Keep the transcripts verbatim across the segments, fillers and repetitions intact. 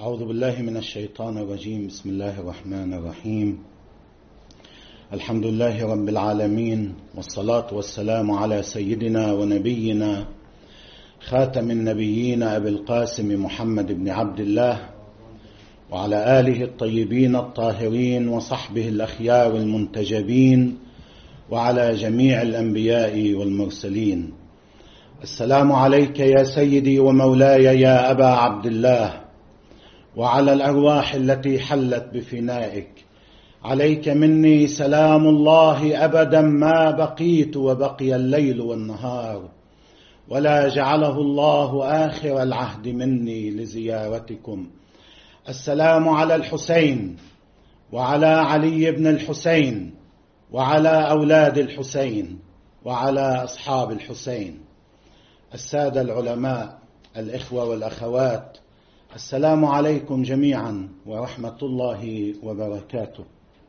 أعوذ بالله من الشيطان الرجيم. بسم الله الرحمن الرحيم. الحمد لله رب العالمين، والصلاة والسلام على سيدنا ونبينا خاتم النبيين أبي القاسم محمد بن عبد الله وعلى آله الطيبين الطاهرين وصحبه الأخيار المنتجبين وعلى جميع الأنبياء والمرسلين. السلام عليك يا سيدي ومولاي يا أبا عبد الله، وعلى الأرواح التي حلت بفنائك. عليك مني سلام الله أبدا ما بقيت وبقي الليل والنهار، ولا جعله الله آخر العهد مني لزيارتكم. السلام على الحسين وعلى علي بن الحسين وعلى أولاد الحسين وعلى أصحاب الحسين. السادة العلماء، الإخوة والأخوات، السلام عليكم جميعا ورحمة الله وبركاته،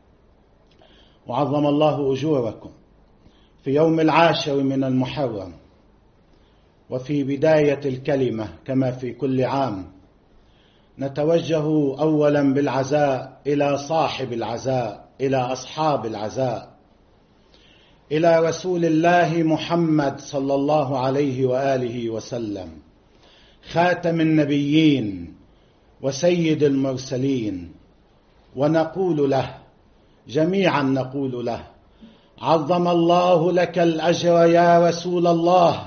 وعظم الله أجوركم في يوم العاشر من المحرم. وفي بداية الكلمة كما في كل عام نتوجه أولا بالعزاء إلى صاحب العزاء، إلى أصحاب العزاء، إلى رسول الله محمد صلى الله عليه وآله وسلم، خاتم النبيين وسيد المرسلين، ونقول له جميعا نقول له: عظم الله لك الأجر يا رسول الله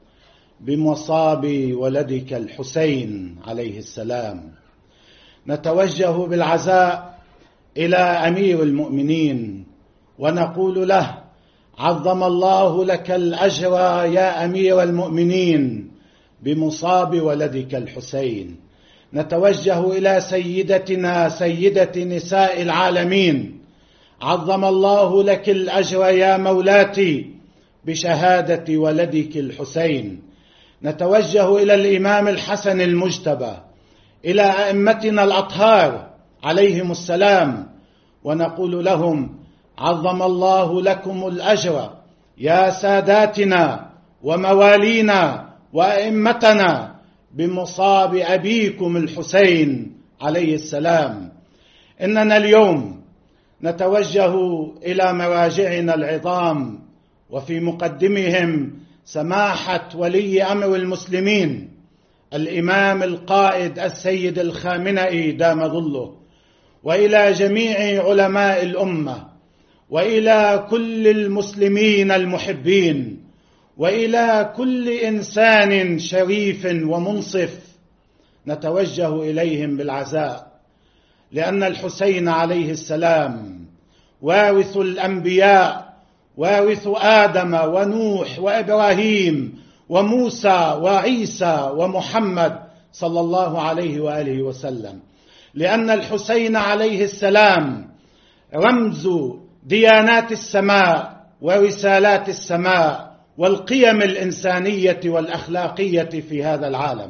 بمصاب ولدك الحسين عليه السلام. نتوجه بالعزاء إلى أمير المؤمنين ونقول له: عظم الله لك الأجر يا أمير المؤمنين بمصاب ولدك الحسين. نتوجه إلى سيدتنا سيدة نساء العالمين: عظم الله لك الأجر يا مولاتي بشهادة ولدك الحسين. نتوجه إلى الإمام الحسن المجتبى، إلى أئمتنا الأطهار عليهم السلام، ونقول لهم: عظم الله لكم الأجر يا ساداتنا وموالينا وأئمتنا بمصاب أبيكم الحسين عليه السلام. إننا اليوم نتوجه إلى مراجعنا العظام، وفي مقدمهم سماحة ولي أمر المسلمين الإمام القائد السيد الخامنئي دام ظله، وإلى جميع علماء الأمة، وإلى كل المسلمين المحبين، وإلى كل إنسان شريف ومنصف. نتوجه إليهم بالعزاء، لأن الحسين عليه السلام وارث الأنبياء، وارث آدم ونوح وإبراهيم وموسى وعيسى ومحمد صلى الله عليه وآله وسلم. لأن الحسين عليه السلام رمز ديانات السماء ورسالات السماء والقيم الإنسانية والأخلاقية في هذا العالم.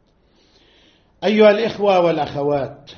أيها الإخوة والأخوات،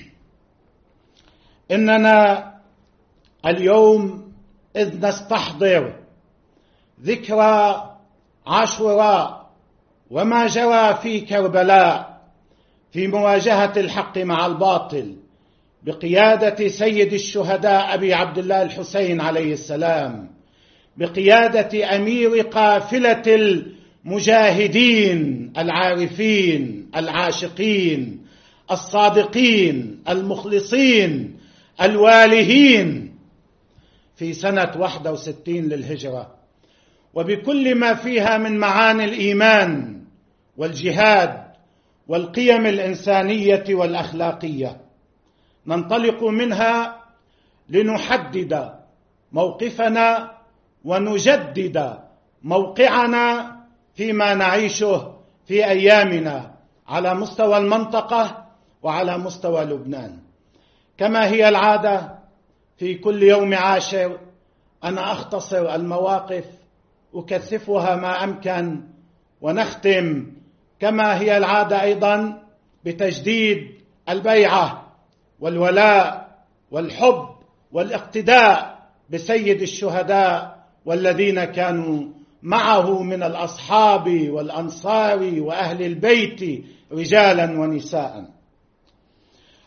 إننا اليوم إذ نستحضر ذكرى عاشوراء وما جرى في كربلاء في مواجهة الحق مع الباطل بقيادة سيد الشهداء أبي عبد الله الحسين عليه السلام، بقيادة أمير قافلة المجاهدين العارفين العاشقين الصادقين المخلصين الوالهين في سنة واحد وستين للهجرة، وبكل ما فيها من معاني الإيمان والجهاد والقيم الإنسانية والأخلاقية. ننطلق منها لنحدد موقفنا ونجدد موقعنا فيما نعيشه في أيامنا على مستوى المنطقة وعلى مستوى لبنان. كما هي العادة في كل يوم عاشر أنا أختصر المواقف، أكثفها ما أمكن، ونختم كما هي العادة أيضا بتجديد البيعة والولاء والحب والاقتداء بسيد الشهداء والذين كانوا معه من الأصحاب والأنصار وأهل البيت رجالا ونساء.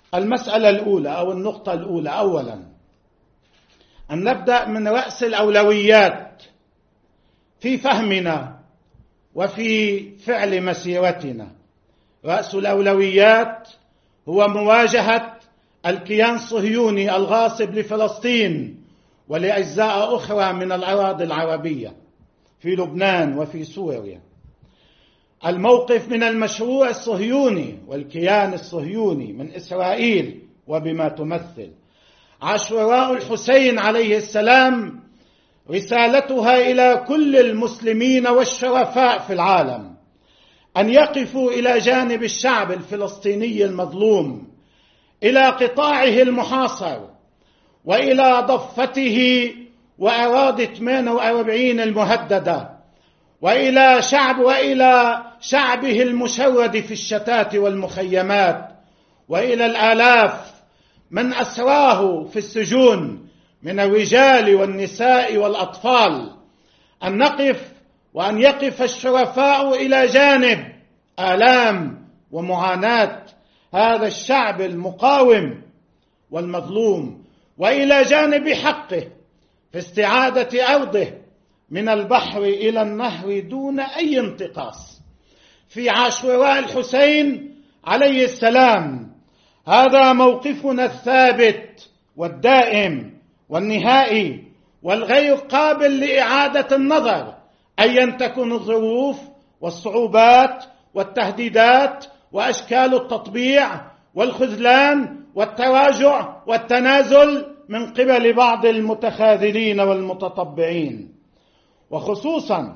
المسألة الأولى أو النقطة الأولى، أولا أن نبدأ من رأس الأولويات في فهمنا وفي فعل مسيرتنا. رأس الأولويات هو مواجهة الكيان الصهيوني الغاصب لفلسطين ولأجزاء أخرى من الأراضي العربية في لبنان وفي سوريا. الموقف من المشروع الصهيوني والكيان الصهيوني من إسرائيل وبما تمثل. عاشوراء الحسين عليه السلام رسالتها إلى كل المسلمين والشرفاء في العالم أن يقفوا إلى جانب الشعب الفلسطيني المظلوم، إلى قطاعه المحاصر وإلى ضفته وأراضي ثمانية وأربعين المهددة، وإلى شعب وإلى شعبه المشرد في الشتات والمخيمات، وإلى الآلاف من أسراه في السجون من الرجال والنساء والأطفال، أن نقف وأن يقف الشرفاء إلى جانب آلام ومعاناة هذا الشعب المقاوم والمظلوم، وإلى جانب حقه في استعادة أرضه من البحر إلى النهر دون أي انتقاص. في عاشوراء الحسين عليه السلام هذا موقفنا الثابت والدائم والنهائي والغير قابل لإعادة النظر، أيا تكن الظروف والصعوبات والتهديدات وأشكال التطبيع والخذلان والتراجع والتنازل من قبل بعض المتخاذلين والمتطبعين. وخصوصا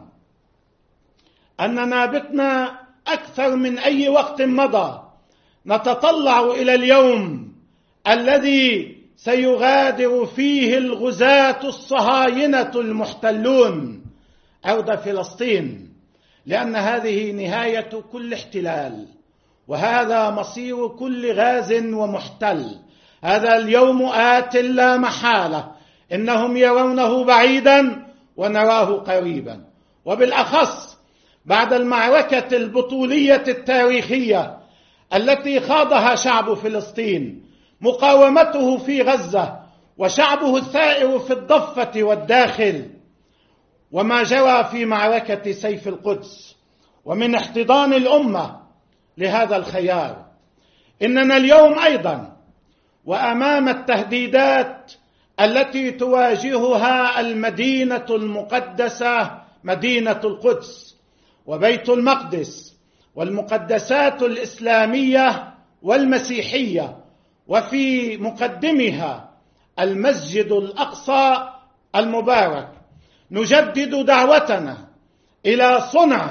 أننا بتنا أكثر من أي وقت مضى نتطلع إلى اليوم الذي سيغادر فيه الغزاة الصهاينة المحتلون أرض فلسطين، لأن هذه نهاية كل احتلال، وهذا مصير كل غاز ومحتل. هذا اليوم آت لا محالة، إنهم يرونه بعيدا ونراه قريبا، وبالأخص بعد المعركة البطولية التاريخية التي خاضها شعب فلسطين، مقاومته في غزة وشعبه الثائر في الضفة والداخل، وما جرى في معركة سيف القدس، ومن احتضان الأمة لهذا الخيار. إننا اليوم أيضا وأمام التهديدات التي تواجهها المدينة المقدسة مدينة القدس وبيت المقدس والمقدسات الإسلامية والمسيحية، وفي مقدمها المسجد الأقصى المبارك. نجدد دعوتنا إلى صنع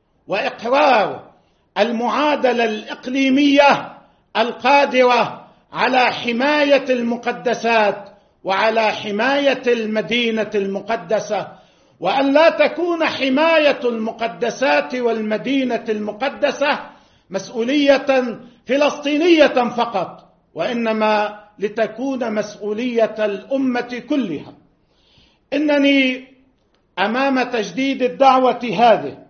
وإقرار المعادلة الإقليمية القادرة على حماية المقدسات وعلى حماية المدينة المقدسة، وأن لا تكون حماية المقدسات والمدينة المقدسة مسؤولية فلسطينية فقط، وإنما لتكون مسؤولية الأمة كلها. إنني أمام تجديد الدعوة هذه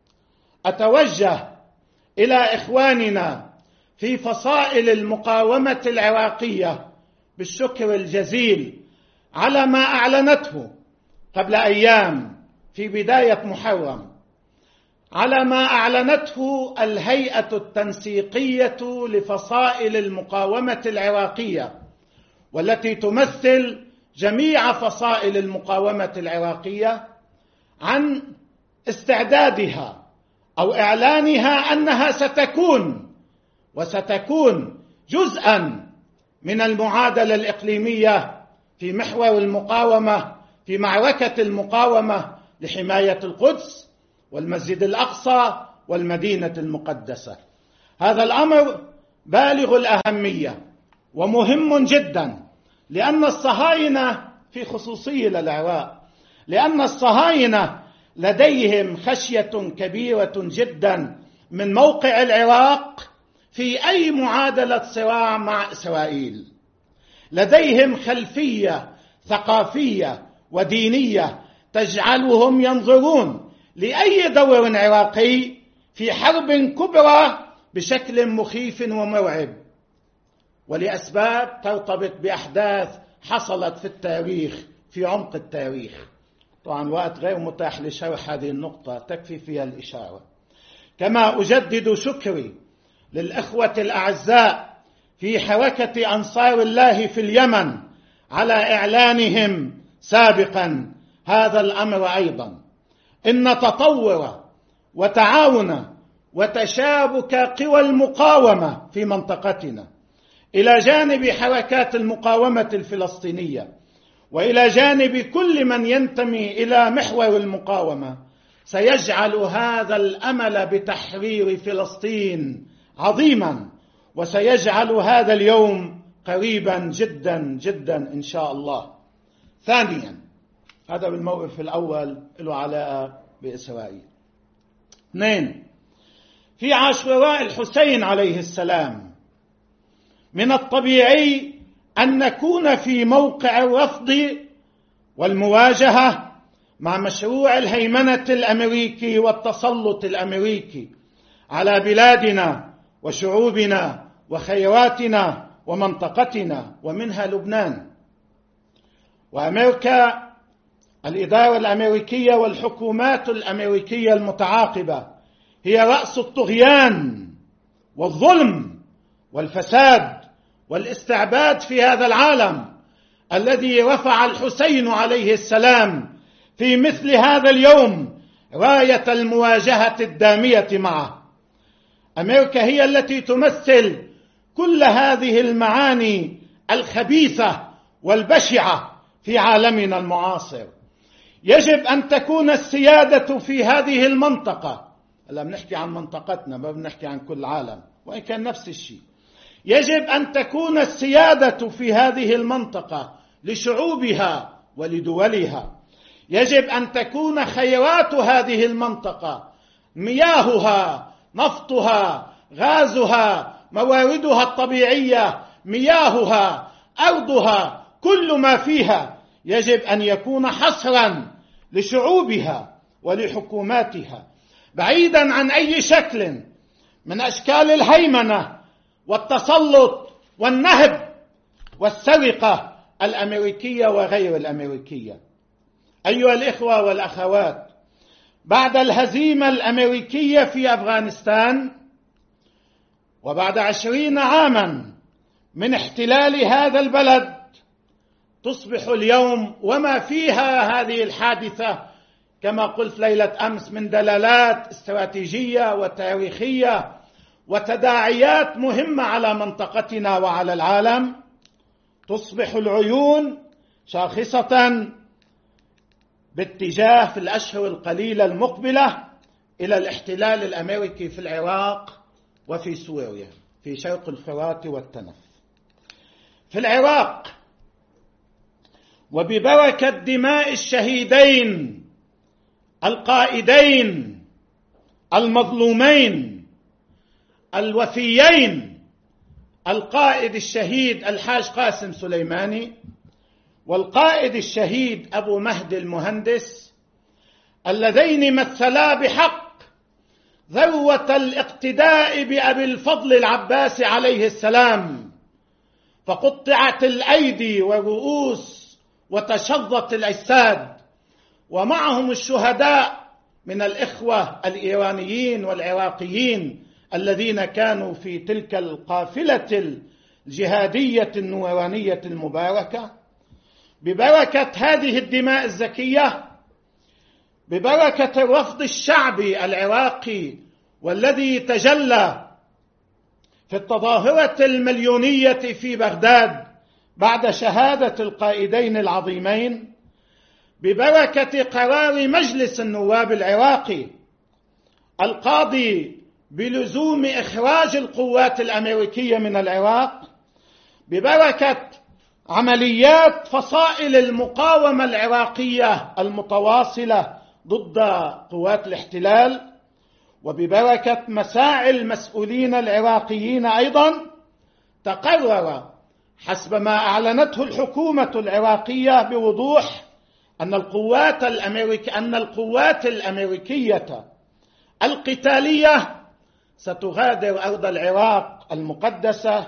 أتوجه إلى إخواننا في فصائل المقاومة العراقية بالشكر الجزيل على ما أعلنته قبل أيام في بداية محرم، على ما أعلنته الهيئة التنسيقية لفصائل المقاومة العراقية، والتي تمثل جميع فصائل المقاومة العراقية، عن استعدادها أو إعلانها أنها ستكون وستكون جزءا من المعادلة الإقليمية في محور المقاومة، في معركة المقاومة لحماية القدس والمسجد الأقصى والمدينة المقدسة. هذا الأمر بالغ الأهمية ومهم جدا، لأن الصهاينة في خصوصية للعراق، لأن الصهاينة لديهم خشية كبيرة جدا من موقع العراق في أي معادلة صراع مع إسرائيل. لديهم خلفية ثقافية ودينية تجعلهم ينظرون لأي دور عراقي في حرب كبرى بشكل مخيف ومرعب. ولأسباب ترتبط بأحداث حصلت في التاريخ، في عمق التاريخ. طبعا الوقت غير متاح لشرح هذه النقطة، تكفي فيها الإشارة. كما أجدد شكري للإخوة الأعزاء في حركة أنصار الله في اليمن على إعلانهم سابقا هذا الأمر أيضا. إن تطور وتعاون وتشابك قوى المقاومة في منطقتنا إلى جانب حركات المقاومة الفلسطينية وإلى جانب كل من ينتمي إلى محور المقاومة سيجعل هذا الأمل بتحرير فلسطين عظيما، وسيجعل هذا اليوم قريبا جدا جدا إن شاء الله. ثانيا، هذا بالموقف الأول له علاقة بإسرائيل. اثنين، في عاشوراء الحسين عليه السلام من الطبيعي أن نكون في موقع الرفض والمواجهة مع مشروع الهيمنة الأمريكي والتسلط الأمريكي على بلادنا وشعوبنا وخيراتنا ومنطقتنا ومنها لبنان. وأمريكا، الإدارة الأمريكية والحكومات الأمريكية المتعاقبة هي رأس الطغيان والظلم والفساد والاستعباد في هذا العالم الذي رفع الحسين عليه السلام في مثل هذا اليوم راية المواجهة الدامية معه. أمريكا هي التي تمثل كل هذه المعاني الخبيثة والبشعة في عالمنا المعاصر. يجب أن تكون السيادة في هذه المنطقة، هلا بنحكي عن منطقتنا ما بنحكي عن كل العالم وإن كان نفس الشيء، يجب أن تكون السيادة في هذه المنطقة لشعوبها ولدولها. يجب أن تكون خيرات هذه المنطقة، مياهها، نفطها، غازها، مواردها الطبيعية، مياهها، أرضها، كل ما فيها يجب أن يكون حصرا لشعوبها ولحكوماتها، بعيدا عن أي شكل من أشكال الهيمنة والتسلط والنهب والسرقة الأمريكية وغير الأمريكية. أيها الإخوة والأخوات، بعد الهزيمة الأمريكية في أفغانستان وبعد عشرين عاما من احتلال هذا البلد، تصبح اليوم وما فيها هذه الحادثة كما قلت ليلة أمس من دلالات استراتيجية وتاريخية وتداعيات مهمة على منطقتنا وعلى العالم، تصبح العيون شاخصة باتجاه في الأشهر القليلة المقبلة إلى الاحتلال الأمريكي في العراق وفي سوريا في شرق الفرات والتنف. في العراق وببركة دماء الشهيدين القائدين المظلومين الوفيين، القائد الشهيد الحاج قاسم سليماني والقائد الشهيد أبو مهدي المهندس، اللذين مثلا بحق ذروة الاقتداء بأبي الفضل العباس عليه السلام، فقطعت الأيدي والرؤوس وتشظت الأجساد، ومعهم الشهداء من الإخوة الإيرانيين والعراقيين الذين كانوا في تلك القافلة الجهادية النورانية المباركة. ببركة هذه الدماء الزكية، ببركة الرفض الشعبي العراقي والذي تجلى في التظاهرة المليونية في بغداد بعد شهادة القائدين العظيمين، ببركة قرار مجلس النواب العراقي القاضي بلزوم إخراج القوات الأمريكية من العراق، ببركة عمليات فصائل المقاومة العراقية المتواصلة ضد قوات الاحتلال، وببركة مساعي المسؤولين العراقيين أيضا، تقرر حسب ما أعلنته الحكومة العراقية بوضوح أن القوات الأمريكية أن القوات الأمريكية القتالية ستغادر أرض العراق المقدسة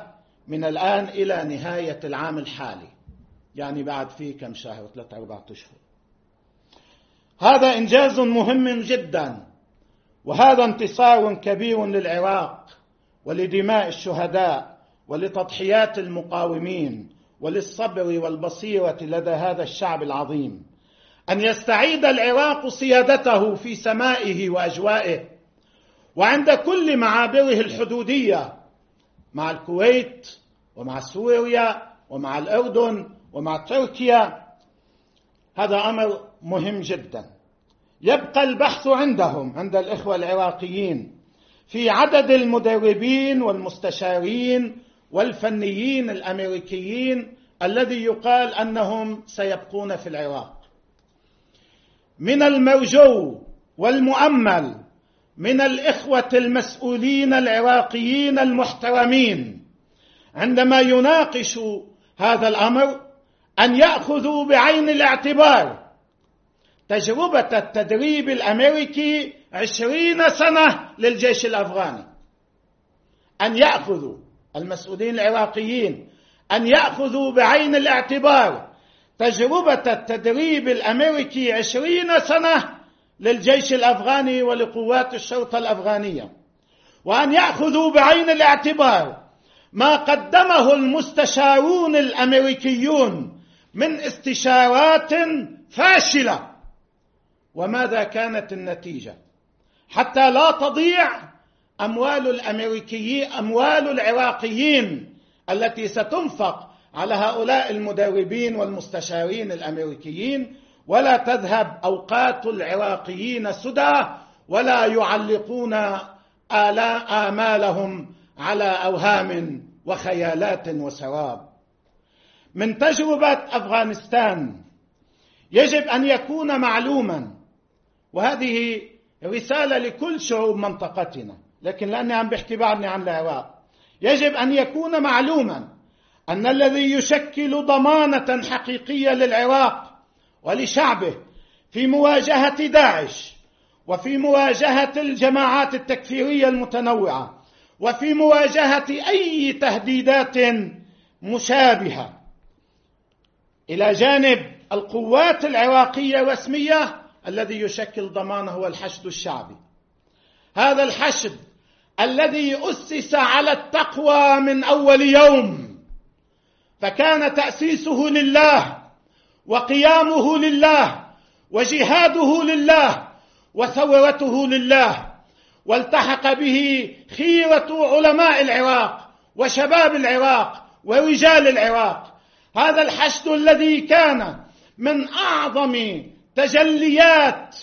من الآن إلى نهاية العام الحالي، يعني بعد فيه كم شهر، ثلاثة أربعة أشهر. هذا إنجاز مهم جدا، وهذا انتصار كبير للعراق ولدماء الشهداء ولتضحيات المقاومين وللصبر والبصيرة لدى هذا الشعب العظيم، أن يستعيد العراق سيادته في سمائه وأجوائه وعند كل معابره الحدودية مع الكويت ومع سوريا ومع الأردن ومع تركيا. هذا أمر مهم جدا. يبقى البحث عندهم عند الإخوة العراقيين في عدد المدربين والمستشارين والفنيين الأمريكيين الذي يقال أنهم سيبقون في العراق. من المرجو والمؤمل من الإخوة المسؤولين العراقيين المحترمين عندما يناقشوا هذا الأمر أن يأخذوا بعين الاعتبار تجربة التدريب الأمريكي عشرين سنة للجيش الأفغاني. أن يأخذوا المسؤولين العراقيين أن يأخذوا بعين الاعتبار تجربة التدريب الأمريكي عشرين سنة للجيش الأفغاني ولقوات الشرطة الأفغانية، وأن يأخذوا بعين الاعتبار ما قدمه المستشارون الأمريكيون من استشارات فاشلة وماذا كانت النتيجة، حتى لا تضيع أموال الأمريكيين أموال العراقيين التي ستنفق على هؤلاء المدربين والمستشارين الأمريكيين، ولا تذهب أوقات العراقيين سدى ولا يعلقون آمالهم على أوهام وخيالات وسراب. من تجربة أفغانستان يجب أن يكون معلوما، وهذه رسالة لكل شعوب منطقتنا، لكن لأني عم بحكي بعدني عن العراق، يجب أن يكون معلوما أن الذي يشكل ضمانة حقيقية للعراق ولشعبه في مواجهة داعش وفي مواجهة الجماعات التكفيرية المتنوعة وفي مواجهة أي تهديدات مشابهة إلى جانب القوات العراقية الرسمية، الذي يشكل ضمانه هو الحشد الشعبي. هذا الحشد الذي أسس على التقوى من أول يوم، فكان تأسيسه لله وقيامه لله وجهاده لله وثورته لله، والتحق به خيرة علماء العراق وشباب العراق ورجال العراق. هذا الحشد الذي كان من أعظم تجليات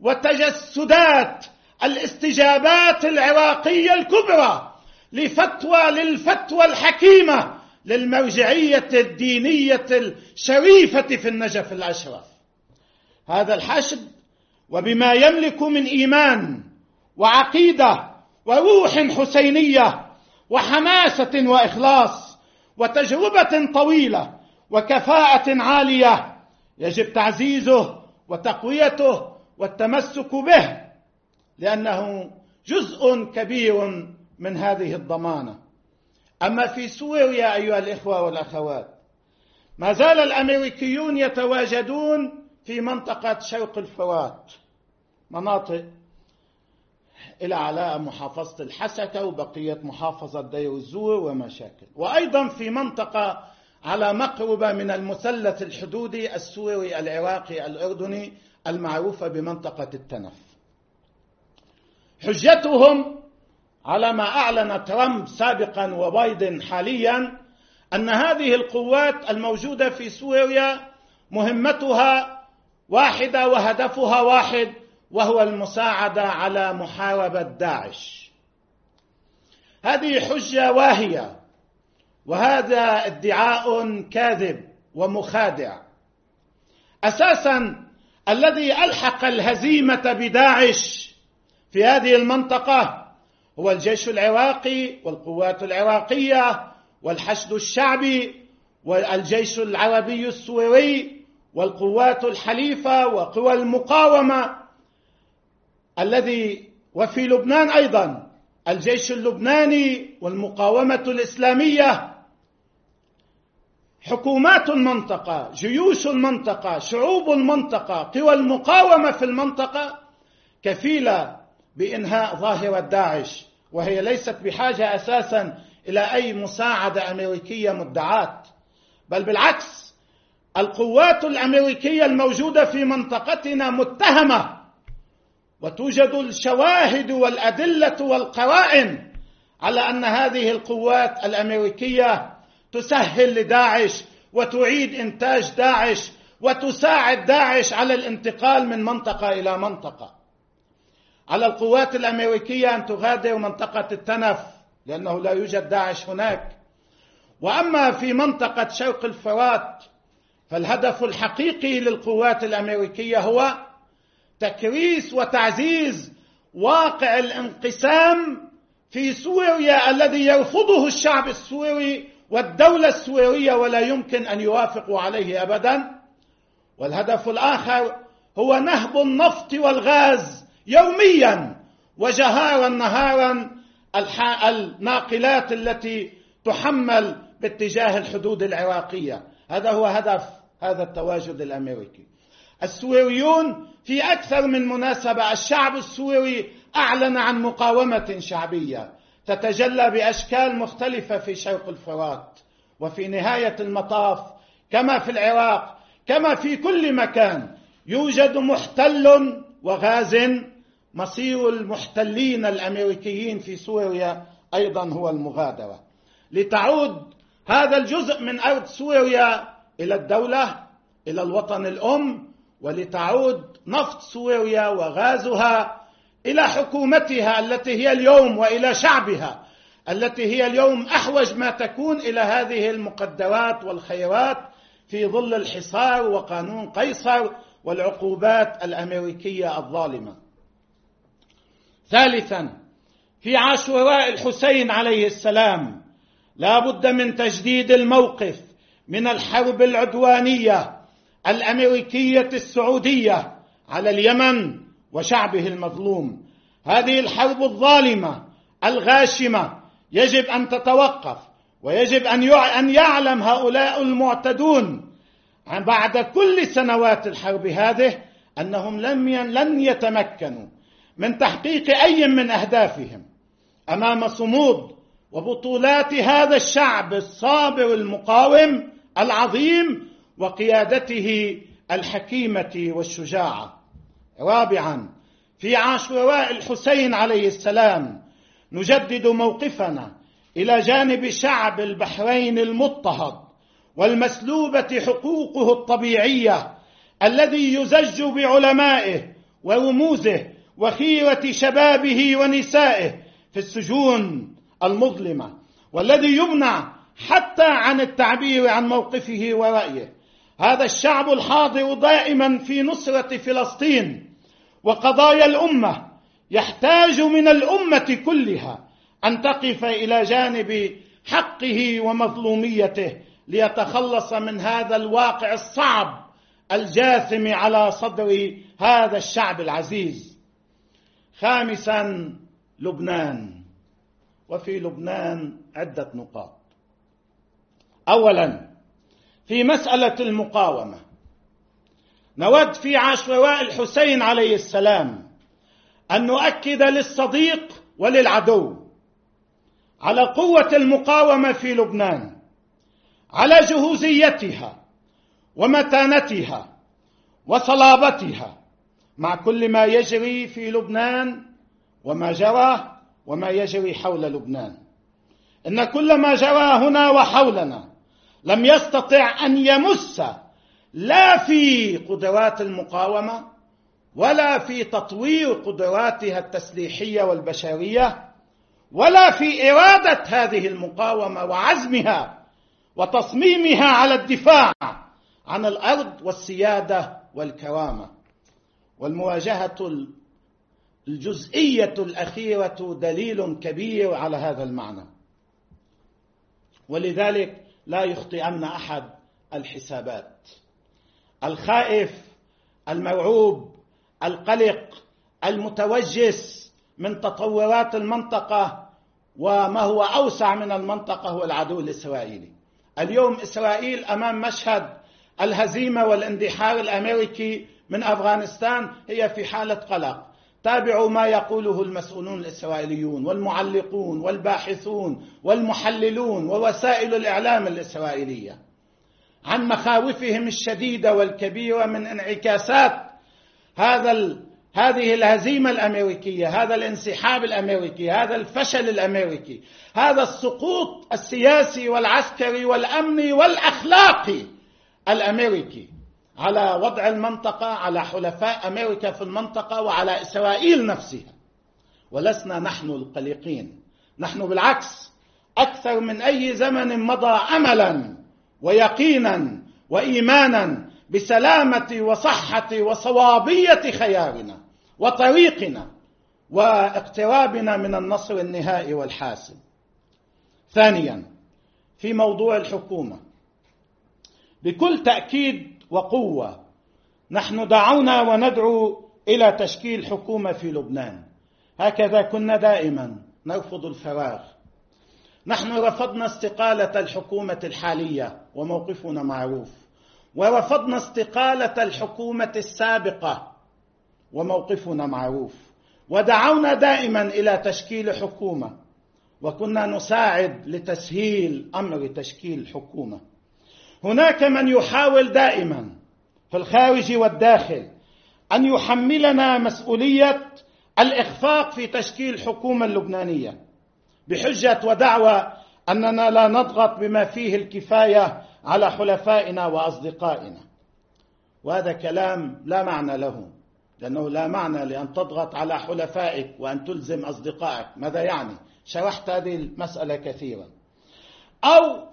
وتجسدات الاستجابات العراقية الكبرى لفتوى للفتوى الحكيمة للمرجعية الدينية الشريفة في النجف الأشرف. هذا الحشد وبما يملك من إيمان وعقيدة وروح حسينية وحماسة وإخلاص وتجربة طويلة وكفاءة عالية يجب تعزيزه وتقويته والتمسك به، لأنه جزء كبير من هذه الضمانة. أما في سوريا أيها الإخوة والأخوات، ما زال الأمريكيون يتواجدون في منطقة شرق الفرات، مناطق إلى علاء محافظة الحسكة وبقية محافظة دير الزور ومشاكل، وأيضا في منطقة على مقربة من المثلث الحدودي السوري العراقي الأردني المعروفة بمنطقة التنف. حجتهم على ما أعلن ترامب سابقا وبايدن حاليا أن هذه القوات الموجودة في سوريا مهمتها واحدة وهدفها واحد، وهو المساعدة على محاربة داعش. هذه حجة واهية، وهذا ادعاء كاذب ومخادع. أساسا الذي ألحق الهزيمة بداعش في هذه المنطقة هو الجيش العراقي والقوات العراقية والحشد الشعبي والجيش العربي السوري والقوات الحليفة وقوى المقاومة الذي وفي لبنان أيضا الجيش اللبناني والمقاومة الإسلامية حكومات المنطقة، جيوش المنطقة، شعوب المنطقة، قوى المقاومة في المنطقة كفيلة بإنهاء ظاهرة داعش، وهي ليست بحاجة أساسا إلى أي مساعدة أمريكية مدعاة، بل بالعكس القوات الأمريكية الموجودة في منطقتنا متهمة، وتوجد الشواهد والأدلة والقرائن على أن هذه القوات الأمريكية تسهل لداعش وتعيد إنتاج داعش وتساعد داعش على الانتقال من منطقة إلى منطقة. على القوات الأمريكية أن تغادر منطقة التنف لأنه لا يوجد داعش هناك. وأما في منطقة شرق الفرات فالهدف الحقيقي للقوات الأمريكية هو تكريس وتعزيز واقع الانقسام في سوريا الذي يرفضه الشعب السوري والدولة السورية ولا يمكن أن يوافقوا عليه أبدا. والهدف الآخر هو نهب النفط والغاز يوميا وجهارا نهارا الناقلات التي تحمل باتجاه الحدود العراقية. هذا هو هدف هذا التواجد الأمريكي. السوريون في أكثر من مناسبة الشعب السوري أعلن عن مقاومة شعبية تتجلى بأشكال مختلفة في شرق الفرات. وفي نهاية المطاف كما في العراق كما في كل مكان يوجد محتل وغاز. مصير المحتلين الأمريكيين في سوريا أيضا هو المغادرة لتعود هذا الجزء من أرض سوريا إلى الدولة إلى الوطن الأم، ولتعود نفط سوريا وغازها إلى حكومتها التي هي اليوم وإلى شعبها التي هي اليوم أحوج ما تكون إلى هذه المقدرات والخيرات في ظل الحصار وقانون قيصر والعقوبات الأمريكية الظالمة. ثالثا، في عاشوراء الحسين عليه السلام لا بد من تجديد الموقف من الحرب العدوانية الأمريكية السعودية على اليمن وشعبه المظلوم. هذه الحرب الظالمة الغاشمة يجب أن تتوقف، ويجب أن يعلم هؤلاء المعتدون بعد كل سنوات الحرب هذه أنهم لن يتمكنوا من تحقيق أي من أهدافهم أمام صمود وبطولات هذا الشعب الصابر المقاوم العظيم وقيادته الحكيمة والشجاعة. رابعا، في عاشوراء الحسين عليه السلام نجدد موقفنا إلى جانب شعب البحرين المضطهد والمسلوبة حقوقه الطبيعية الذي يزج بعلمائه ورموزه وخيرة شبابه ونسائه في السجون المظلمة، والذي يمنع حتى عن التعبير عن موقفه ورأيه. هذا الشعب الحاضر دائما في نصرة فلسطين وقضايا الأمة يحتاج من الأمة كلها أن تقف إلى جانب حقه ومظلوميته ليتخلص من هذا الواقع الصعب الجاثم على صدر هذا الشعب العزيز. خامسا، لبنان. وفي لبنان عدة نقاط. أولا، في مسألة المقاومة نود في عاشوراء الحسين عليه السلام أن نؤكد للصديق وللعدو على قوة المقاومة في لبنان، على جهوزيتها ومتانتها وصلابتها مع كل ما يجري في لبنان وما جرى وما يجري حول لبنان. إن كل ما جرى هنا وحولنا لم يستطع أن يمس لا في قدرات المقاومة ولا في تطوير قدراتها التسليحية والبشرية ولا في إرادة هذه المقاومة وعزمها وتصميمها على الدفاع عن الأرض والسيادة والكرامة. والمواجهة الجزئية الأخيرة دليل كبير على هذا المعنى، ولذلك لا يخطئن أحد الحسابات. الخائف المرعوب القلق المتوجس من تطورات المنطقة وما هو أوسع من المنطقة هو العدو الإسرائيلي. اليوم إسرائيل أمام مشهد الهزيمة والاندحار الأمريكي من أفغانستان هي في حالة قلق. تابعوا ما يقوله المسؤولون الإسرائيليون والمعلقون والباحثون والمحللون ووسائل الإعلام الإسرائيلية عن مخاوفهم الشديدة والكبيرة من انعكاسات هذا هذه الهزيمة الأمريكية، هذا الانسحاب الأمريكي، هذا الفشل الأمريكي، هذا السقوط السياسي والعسكري والأمني والأخلاقي الأمريكي على وضع المنطقة، على حلفاء أمريكا في المنطقة وعلى إسرائيل نفسها. ولسنا نحن القلقين، نحن بالعكس أكثر من أي زمن مضى أملا ويقينا وإيمانا بسلامة وصحة وصوابية خيارنا وطريقنا واقترابنا من النصر النهائي والحاسم. ثانيا، في موضوع الحكومة، بكل تأكيد وقوة نحن دعونا وندعو إلى تشكيل حكومة في لبنان. هكذا كنا دائما نرفض الفراغ. نحن رفضنا استقالة الحكومة الحالية وموقفنا معروف، ورفضنا استقالة الحكومة السابقة وموقفنا معروف، ودعونا دائما إلى تشكيل حكومة، وكنا نساعد لتسهيل أمر تشكيل حكومة. هناك من يحاول دائما في الخارج والداخل أن يحملنا مسؤولية الإخفاق في تشكيل حكومة لبنانية بحجة ودعوى أننا لا نضغط بما فيه الكفاية على حلفائنا وأصدقائنا. وهذا كلام لا معنى له، لأنه لا معنى لأن تضغط على حلفائك وأن تلزم أصدقائك. ماذا يعني؟ شرحت هذه المسألة كثيرا. أو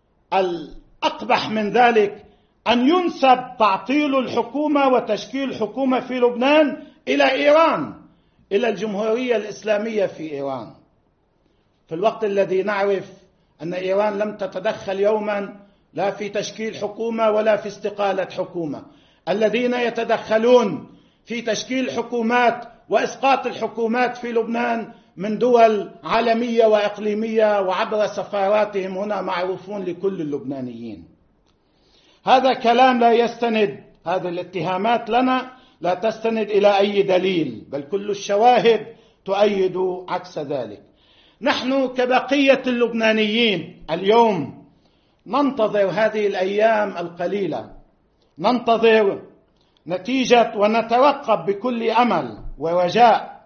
الأقبح من ذلك أن ينسب تعطيل الحكومة وتشكيل حكومة في لبنان إلى إيران، إلى الجمهورية الإسلامية في إيران، في الوقت الذي نعرف أن إيران لم تتدخل يوما لا في تشكيل حكومة ولا في استقالة حكومة. الذين يتدخلون في تشكيل حكومات وإسقاط الحكومات في لبنان من دول عالمية وإقليمية وعبر سفاراتهم هنا معروفون لكل اللبنانيين. هذا كلام لا يستند، هذه الاتهامات لنا لا تستند إلى أي دليل، بل كل الشواهد تؤيد عكس ذلك. نحن كبقية اللبنانيين اليوم ننتظر هذه الأيام القليلة، ننتظر نتيجة ونترقب بكل أمل ورجاء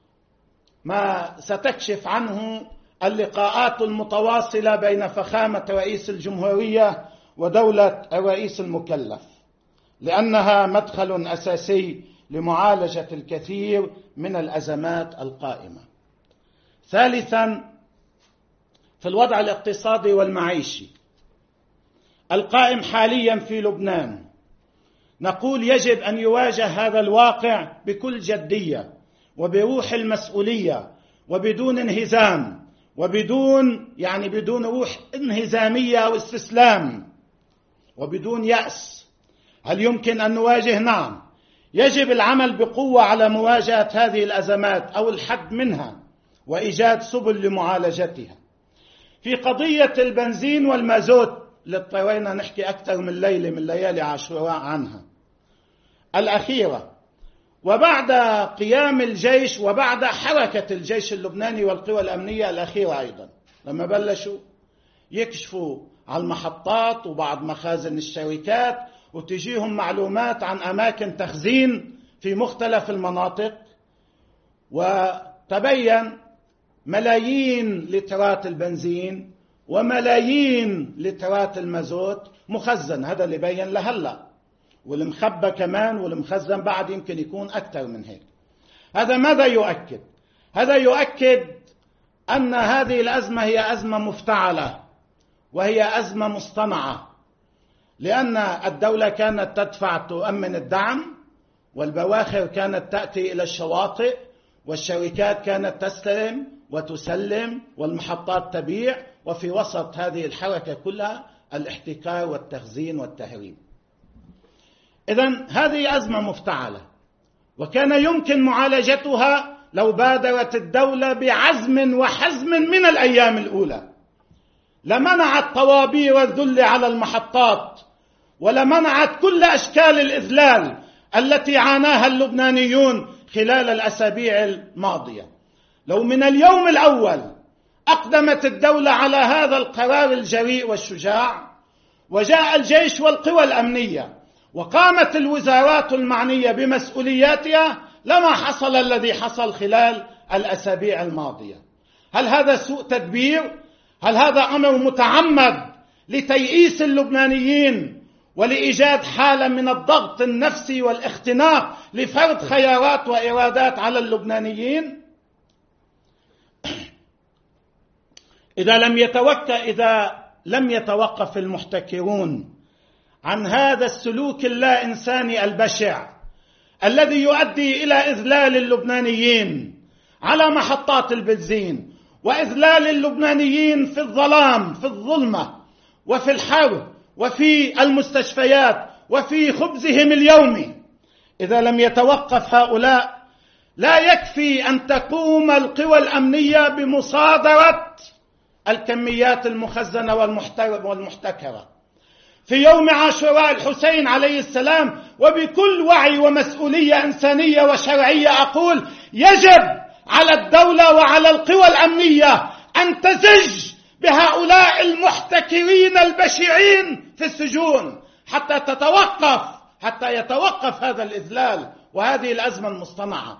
ما ستكشف عنه اللقاءات المتواصلة بين فخامة رئيس الجمهورية ودولة الرئيس المكلف، لأنها مدخل أساسي لمعالجة الكثير من الأزمات القائمة. ثالثا، في الوضع الاقتصادي والمعيشي القائم حاليا في لبنان، نقول يجب أن يواجه هذا الواقع بكل جدية وبروح المسؤولية وبدون انهزام، وبدون يعني بدون روح انهزامية أو استسلام، وبدون يأس. هل يمكن أن نواجه؟ نعم. يجب العمل بقوة على مواجهة هذه الأزمات أو الحد منها وإيجاد سبل لمعالجتها. في قضية البنزين والمازوت اللي اضطرينا نحكي أكثر من ليلة من ليالي عاشوراء عنها الأخيرة، وبعد قيام الجيش وبعد حركة الجيش اللبناني والقوى الأمنية الأخيرة أيضا، لما بلشوا يكشفوا على المحطات وبعض مخازن الشركات وتجيهم معلومات عن أماكن تخزين في مختلف المناطق، وتبين ملايين لترات البنزين وملايين لترات المازوت مخزن. هذا اللي بين لهلا، والمخبى كمان والمخزن بعد يمكن يكون أكثر من هيك. هذا ماذا يؤكد؟ هذا يؤكد أن هذه الأزمة هي أزمة مفتعلة وهي أزمة مصطنعة، لأن الدولة كانت تدفع تؤمن الدعم، والبواخر كانت تأتي إلى الشواطئ، والشركات كانت تستلم وتسلم، والمحطات تبيع، وفي وسط هذه الحركة كلها الاحتكار والتخزين والتهريب. إذن هذه أزمة مفتعلة، وكان يمكن معالجتها لو بادرت الدولة بعزم وحزم من الأيام الأولى، لمنعت طوابير الذل على المحطات، ولمنعت كل أشكال الإذلال التي عاناها اللبنانيون خلال الأسابيع الماضية. لو من اليوم الأول أقدمت الدولة على هذا القرار الجريء والشجاع، وجاء الجيش والقوى الأمنية وقامت الوزارات المعنية بمسؤولياتها، لما حصل الذي حصل خلال الأسابيع الماضية. هل هذا سوء تدبير؟ هل هذا أمر متعمد لتيئيس اللبنانيين ولإيجاد حالة من الضغط النفسي والاختناق لفرض خيارات وإرادات على اللبنانيين؟ إذا لم يتوقف إذا لم يتوقف المحتكرون عن هذا السلوك اللا إنساني البشع الذي يؤدي إلى إذلال اللبنانيين على محطات البنزين، وإذلال اللبنانيين في الظلام، في الظلمة، وفي الحر، وفي المستشفيات، وفي خبزهم اليومي، إذا لم يتوقف هؤلاء لا يكفي أن تقوم القوى الأمنية بمصادرة الكميات المخزنة والمحتكرة في يوم عاشوراء الحسين عليه السلام. وبكل وعي ومسؤولية إنسانية وشرعية أقول: يجب على الدولة وعلى القوى الأمنية أن تزج بهؤلاء المحتكرين البشعين في السجون حتى تتوقف حتى يتوقف هذا الإذلال وهذه الأزمة المصطنعة.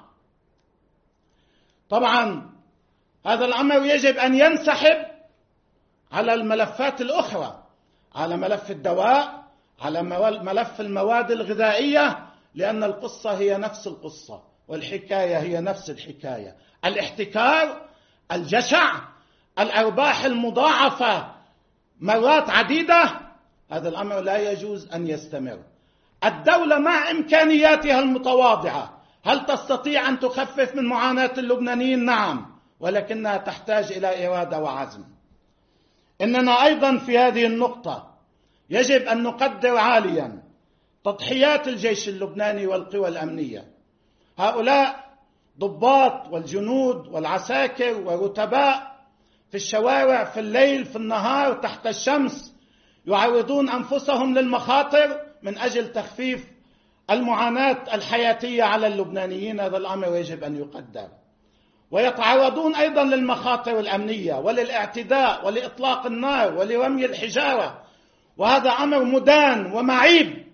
طبعا هذا الأمر يجب أن ينسحب على الملفات الأخرى، على ملف الدواء، على ملف المواد الغذائية، لأن القصة هي نفس القصة والحكاية هي نفس الحكاية. الاحتكار، الجشع، الأرباح المضاعفة مرات عديدة، هذا الأمر لا يجوز أن يستمر. الدولة مع إمكانياتها المتواضعة هل تستطيع أن تخفف من معاناة اللبنانيين؟ نعم، ولكنها تحتاج إلى إرادة وعزم. إننا أيضا في هذه النقطة يجب أن نقدر عاليا تضحيات الجيش اللبناني والقوى الأمنية. هؤلاء ضباط والجنود والعساكر ورتباء في الشوارع في الليل في النهار تحت الشمس يعرضون أنفسهم للمخاطر من أجل تخفيف المعاناة الحياتية على اللبنانيين. هذا الأمر يجب أن يقدر. ويتعرضون أيضا للمخاطر الأمنية وللاعتداء ولإطلاق النار ولرمي الحجارة، وهذا أمر مدان ومعيب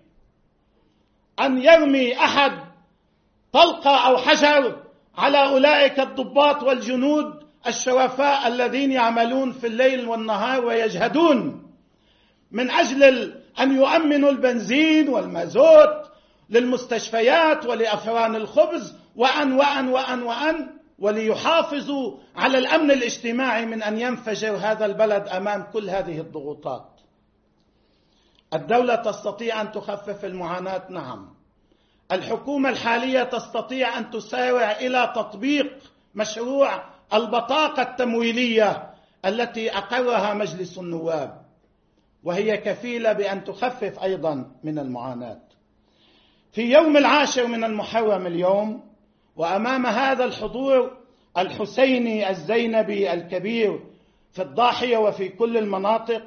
أن يرمي أحد طلقة أو حجر على أولئك الضباط والجنود الشرفاء الذين يعملون في الليل والنهار ويجهدون من أجل أن يؤمنوا البنزين والمازوت للمستشفيات ولأفران الخبز وأن وأن وأن وأن وليحافظوا على الأمن الاجتماعي من أن ينفجر هذا البلد أمام كل هذه الضغوطات. الدولة تستطيع أن تخفف المعاناة، نعم. الحكومة الحالية تستطيع أن تسارع إلى تطبيق مشروع البطاقة التمويلية التي أقرها مجلس النواب، وهي كفيلة بأن تخفف أيضا من المعاناة. في يوم العاشر من المحرم اليوم، وأمام هذا الحضور الحسيني الزينبي الكبير في الضاحية وفي كل المناطق،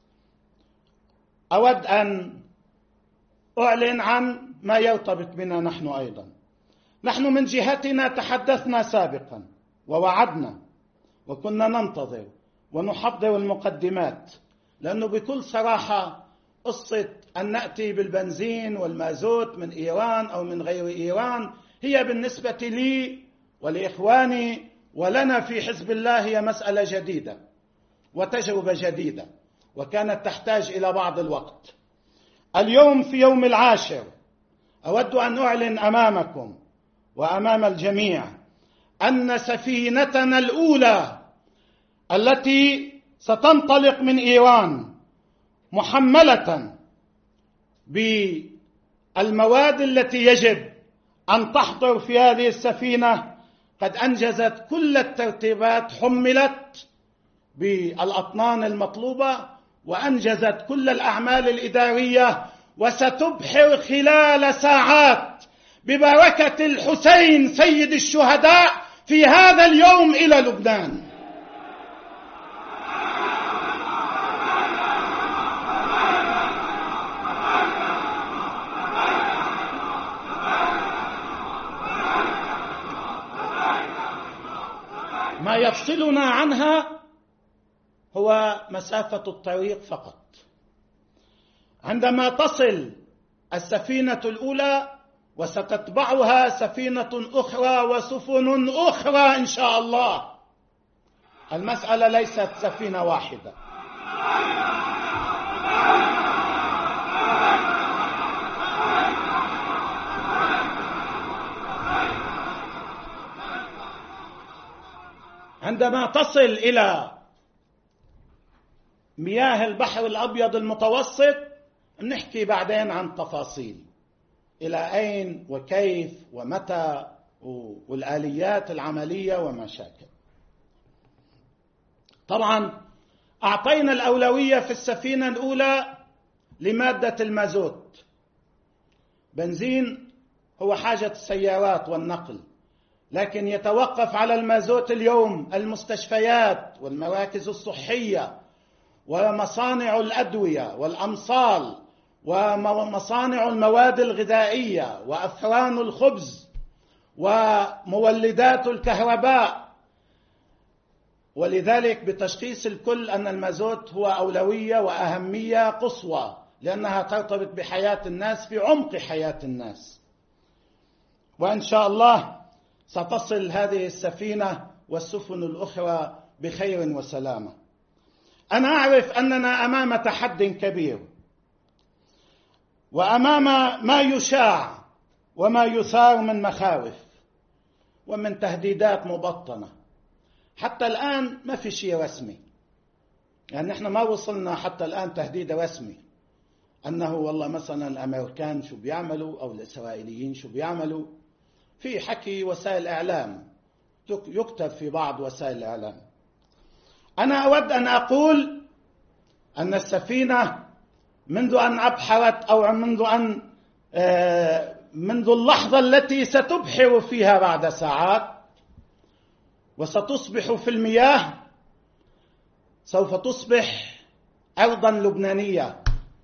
أود أن أعلن عن ما يرتبط بنا نحن أيضا. نحن من جهتنا تحدثنا سابقا ووعدنا وكنا ننتظر ونحضر المقدمات، لأنه بكل صراحة قصة أن نأتي بالبنزين والمازوت من إيران أو من غير إيران هي بالنسبة لي ولإخواني ولنا في حزب الله هي مسألة جديدة وتجربة جديدة، وكانت تحتاج إلى بعض الوقت. اليوم في يوم العاشر أود أن أعلن أمامكم وأمام الجميع أن سفينتنا الأولى التي ستنطلق من إيران محملة بالمواد التي يجب أن تحضر في هذه السفينة قد أنجزت كل الترتيبات، حملت بالأطنان المطلوبة وأنجزت كل الأعمال الإدارية، وستبحر خلال ساعات ببركة الحسين سيد الشهداء في هذا اليوم إلى لبنان. يفصلنا عنها هو مسافة الطريق فقط. عندما تصل السفينة الأولى وستتبعها سفينة أخرى وسفن أخرى إن شاء الله، المسألة ليست سفينة واحدة. عندما تصل إلى مياه البحر الأبيض المتوسط نحكي بعدين عن تفاصيل إلى أين وكيف ومتى والآليات العملية ومشاكل. طبعا أعطينا الأولوية في السفينة الأولى لمادة المازوت. بنزين هو حاجة السيارات والنقل، لكن يتوقف على المازوت اليوم المستشفيات والمراكز الصحية ومصانع الأدوية والأمصال ومصانع المواد الغذائية وأفران الخبز ومولدات الكهرباء. ولذلك بتشخيص الكل أن المازوت هو أولوية وأهمية قصوى، لأنها ترتبط بحياة الناس في عمق حياة الناس. وإن شاء الله ستصل هذه السفينة والسفن الأخرى بخير وسلامة. أنا أعرف أننا أمام تحد كبير وأمام ما يشاع وما يثار من مخاوف ومن تهديدات مبطنة. حتى الآن ما في شيء رسمي، يعني نحن ما وصلنا حتى الآن تهديد رسمي أنه والله مثلا الأمريكان شو بيعملوا أو الإسرائيليين شو بيعملوا. في حكي وسائل إعلام يكتب في بعض وسائل الإعلام. أنا أود أن أقول أن السفينة منذ أن أبحرت أو منذ أن منذ اللحظة التي ستبحر فيها بعد ساعات وستصبح في المياه سوف تصبح أرضا لبنانية.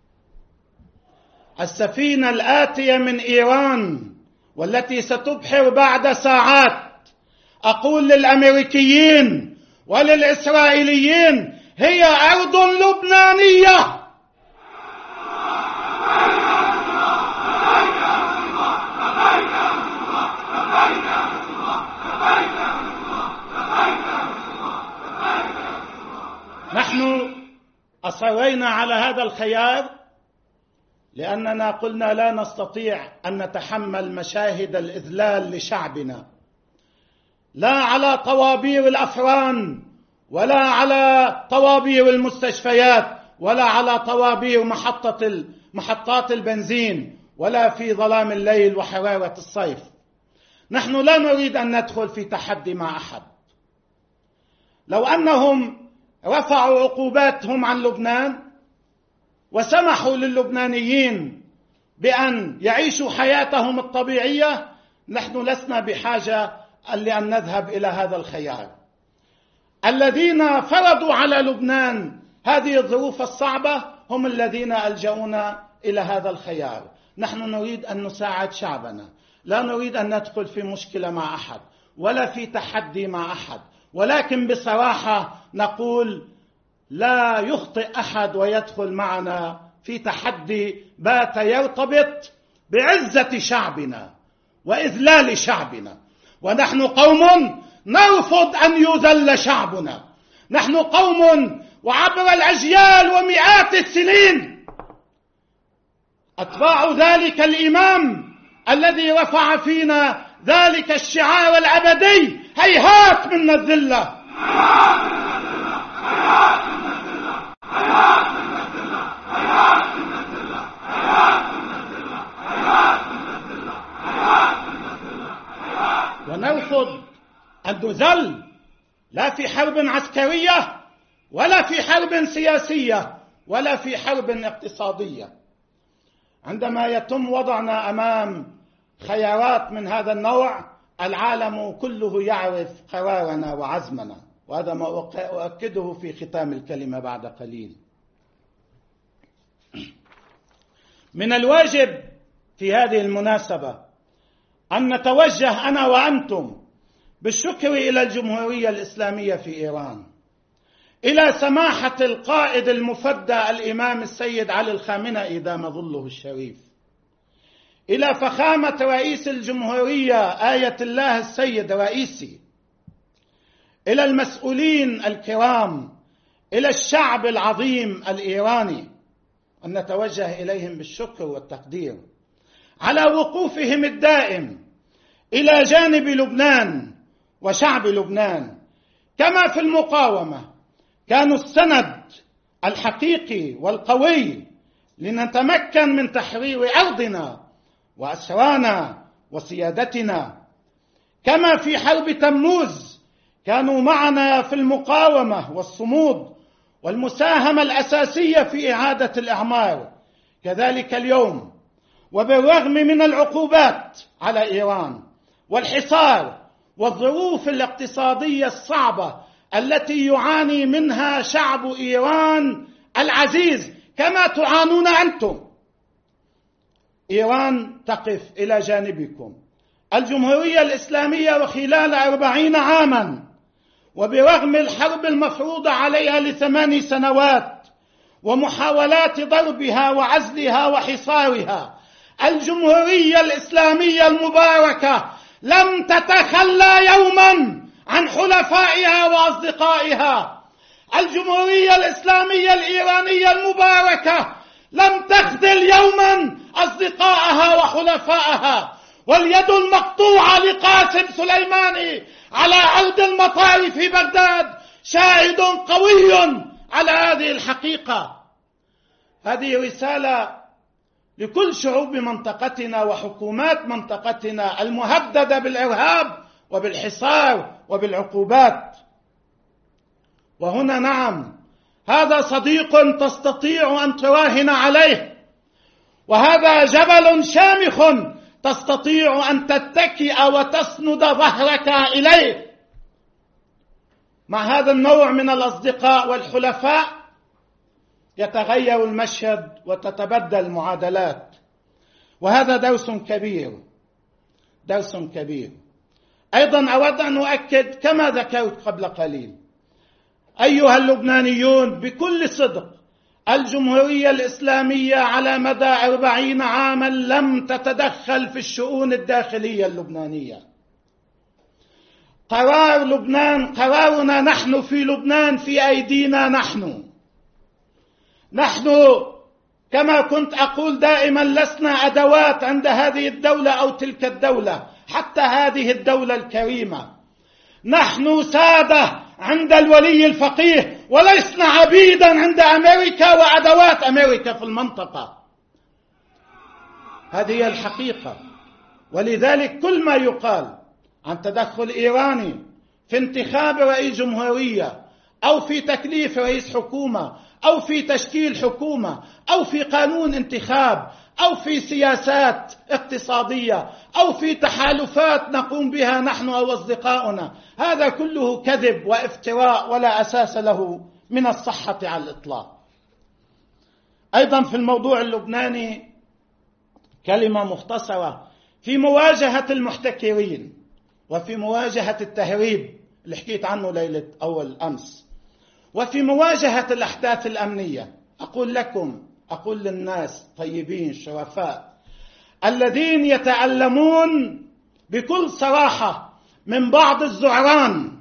السفينة الآتية من إيران والتي ستبحر بعد ساعات، أقول للأمريكيين وللإسرائيليين هي أرض لبنانية. نحن أصرينا على هذا الخيار لأننا قلنا لا نستطيع أن نتحمل مشاهد الإذلال لشعبنا، لا على طوابير الأفران ولا على طوابير المستشفيات ولا على طوابير محطة محطات البنزين ولا في ظلام الليل وحرارة الصيف. نحن لا نريد أن ندخل في تحدي مع أحد. لو أنهم رفعوا عقوباتهم عن لبنان وسمحوا للبنانيين بأن يعيشوا حياتهم الطبيعية، نحن لسنا بحاجة لأن نذهب إلى هذا الخيار. الذين فرضوا على لبنان هذه الظروف الصعبة هم الذين ألجؤونا إلى هذا الخيار. نحن نريد أن نساعد شعبنا، لا نريد أن ندخل في مشكلة مع أحد ولا في تحدي مع أحد، ولكن بصراحة نقول لا يخطئ أحد ويدخل معنا في تحدي بات يرتبط بعزة شعبنا وإذلال شعبنا. ونحن قوم نرفض أن يذل شعبنا. نحن قوم وعبر الأجيال ومئات السنين أتباع ذلك الإمام الذي رفع فينا ذلك الشعار الأبدي: هيهات من الذلة. ونرفض أن نذل لا في حرب عسكرية ولا في حرب سياسية ولا في حرب اقتصادية. عندما يتم وضعنا أمام خيارات من هذا النوع العالم كله يعرف قرارنا وعزمنا، وهذا ما أؤكده في ختام الكلمة بعد قليل. من الواجب في هذه المناسبة أن نتوجه أنا وأنتم بالشكر إلى الجمهورية الإسلامية في إيران، إلى سماحة القائد المفدى الإمام السيد علي الخامنئي دام ظله الشريف، إلى فخامة رئيس الجمهورية آية الله السيد رئيسي، إلى المسؤولين الكرام، إلى الشعب العظيم الإيراني، أن نتوجه إليهم بالشكر والتقدير على وقوفهم الدائم إلى جانب لبنان وشعب لبنان، كما في المقاومة كانوا السند الحقيقي والقوي لنتمكن من تحرير أرضنا وأسرانا وسيادتنا، كما في حرب تموز كانوا معنا في المقاومة والصمود والمساهمة الأساسية في إعادة الإعمار، كذلك اليوم وبالرغم من العقوبات على إيران والحصار والظروف الاقتصادية الصعبة التي يعاني منها شعب إيران العزيز كما تعانون أنتم، إيران تقف إلى جانبكم. الجمهورية الإسلامية وخلال أربعين عاما وبرغم الحرب المفروضة عليها لثمان سنوات ومحاولات ضربها وعزلها وحصارها، الجمهورية الإسلامية المباركة لم تتخلى يوما عن حلفائها وأصدقائها. الجمهورية الإسلامية الإيرانية المباركة لم تخذل يوما أصدقائها وحلفائها. واليد المقطوعة لقاسم سليماني على أرض المطار في بغداد شاهد قوي على هذه الحقيقة. هذه رسالة لكل شعوب منطقتنا وحكومات منطقتنا المهددة بالإرهاب وبالحصار وبالعقوبات. وهنا نعم، هذا صديق تستطيع أن تراهن عليه، وهذا جبل شامخ تستطيع أن تتكئ وتسند ظهرك إليه. مع هذا النوع من الأصدقاء والحلفاء يتغير المشهد وتتبدل المعادلات، وهذا درس كبير، درس كبير. أيضا أود أن أؤكد كما ذكرت قبل قليل أيها اللبنانيون بكل صدق، الجمهورية الإسلامية على مدى أربعين عاما لم تتدخل في الشؤون الداخلية اللبنانية. قرار لبنان، قرارنا نحن في لبنان في أيدينا نحن. نحن كما كنت أقول دائما لسنا أدوات عند هذه الدولة أو تلك الدولة، حتى هذه الدولة الكريمة نحن سادة عند الولي الفقيه، ولسنا عبيدا عند أمريكا وأدوات أمريكا في المنطقة. هذه هي الحقيقة. ولذلك كل ما يقال عن تدخل إيراني في انتخاب رئيس جمهورية أو في تكليف رئيس حكومة أو في تشكيل حكومة أو في قانون انتخاب أو في سياسات اقتصادية أو في تحالفات نقوم بها نحن أو أصدقاؤنا، هذا كله كذب وافتراء ولا أساس له من الصحة على الإطلاق. أيضا في الموضوع اللبناني كلمة مختصرة في مواجهة المحتكرين وفي مواجهة التهريب اللي حكيت عنه ليلة أول أمس، وفي مواجهة الأحداث الأمنية. أقول لكم، أقول للناس طيبين شرفاء الذين يتألمون بكل صراحة من بعض الزعران،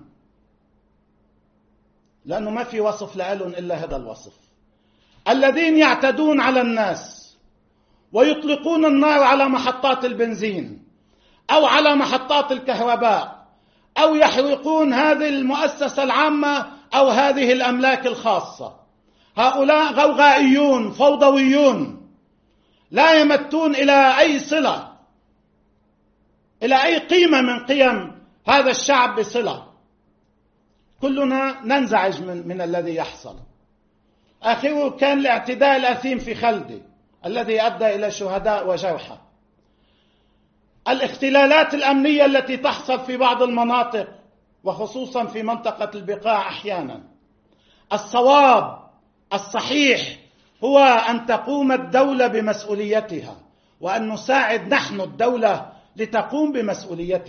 لأنه ما في وصف لهم إلا هذا الوصف، الذين يعتدون على الناس ويطلقون النار على محطات البنزين أو على محطات الكهرباء أو يحرقون هذه المؤسسة العامة أو هذه الأملاك الخاصة. هؤلاء غوغائيون فوضويون لا يمتون إلى أي صلة، إلى أي قيمة من قيم هذا الشعب بصلة. كلنا ننزعج من, من الذي يحصل. آخره كان الاعتداء الأثيم في خلدي الذي أدى إلى شهداء وجرحى. الاختلالات الأمنية التي تحصل في بعض المناطق وخصوصا في منطقة البقاع أحيانا. الصواب الصحيح هو أن تقوم الدولة بمسؤوليتها وأن نساعد نحن الدولة لتقوم بمسؤوليتها.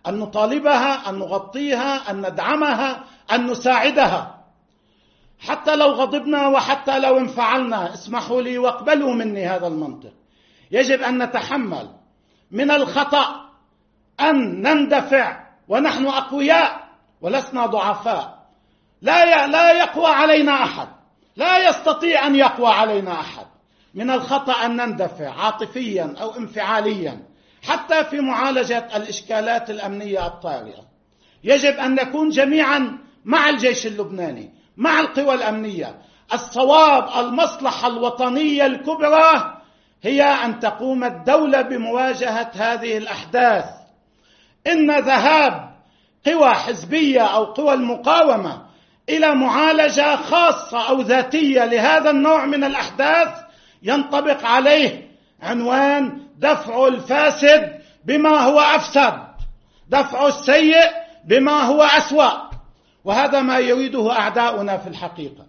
أن نطالبها، أن نغطيها، أن ندعمها، أن نساعدها، حتى لو غضبنا وحتى لو انفعلنا. اسمحوا لي واقبلوا مني هذا المنطق. يجب أن نتحمل من الخطأ أن نندفع ونحن أقوياء ولسنا ضعفاء. لا لا يقوى علينا أحد، لا يستطيع أن يقوى علينا أحد. من الخطأ أن نندفع عاطفيا أو انفعاليا حتى في معالجة الإشكالات الأمنية الطارئة. يجب أن نكون جميعا مع الجيش اللبناني، مع القوى الأمنية. الصواب، المصلحة الوطنية الكبرى هي أن تقوم الدولة بمواجهة هذه الأحداث. إن ذهاب قوى حزبية أو قوى المقاومة إلى معالجة خاصة أو ذاتية لهذا النوع من الأحداث ينطبق عليه عنوان دفع الفاسد بما هو أفسد، دفع السيء بما هو أسوأ، وهذا ما يريده أعداؤنا في الحقيقة.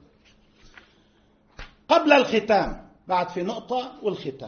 قبل الختام، بعد في نقطة والختام،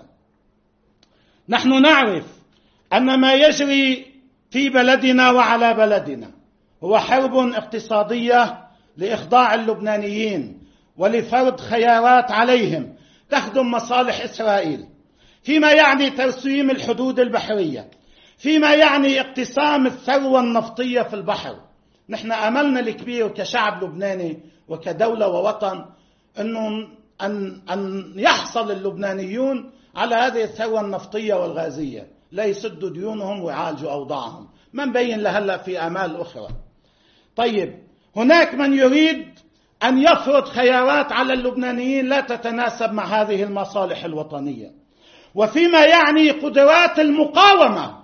نحن نعرف أن ما يجري في بلدنا وعلى بلدنا هو حرب اقتصادية لإخضاع اللبنانيين ولفرض خيارات عليهم تخدم مصالح إسرائيل، فيما يعني ترسيم الحدود البحرية، فيما يعني اقتسام الثروة النفطية في البحر. نحن أملنا الكبير كشعب لبناني وكدولة ووطن أنه أن, أن يحصل اللبنانيون على هذه الثروة النفطية والغازية، لا يسدوا ديونهم ويعالجوا أوضاعهم. ما نبين لهلأ في آمال أخرى. طيب، هناك من يريد أن يفرض خيارات على اللبنانيين لا تتناسب مع هذه المصالح الوطنية، وفيما يعني قدرات المقاومة